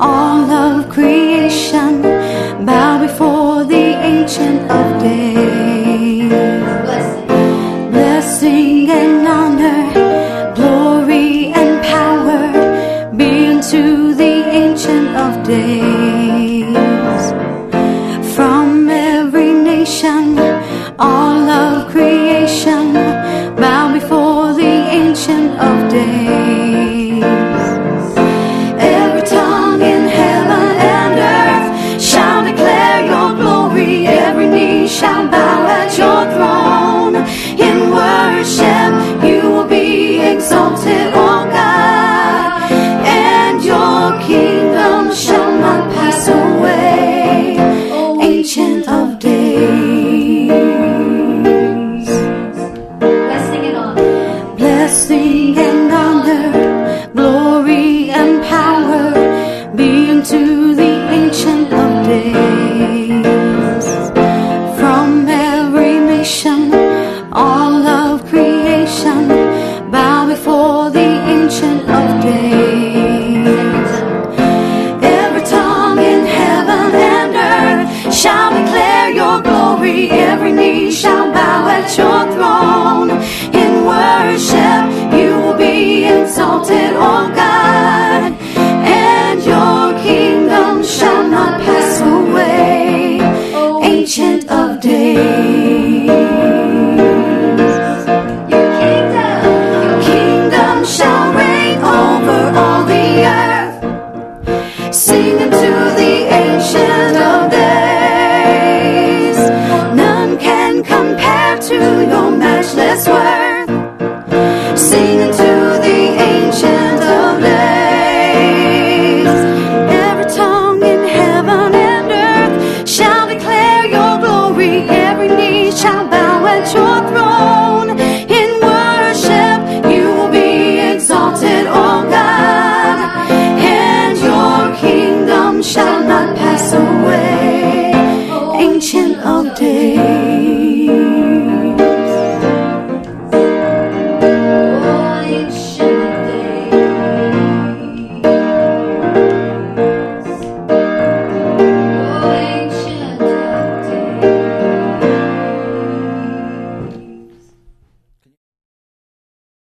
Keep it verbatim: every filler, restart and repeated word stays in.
All of creation bow before the Ancient of Days. Blessing and honor, glory and power be unto the Ancient of Days. From every nation, all of creation bow before the Ancient of Days.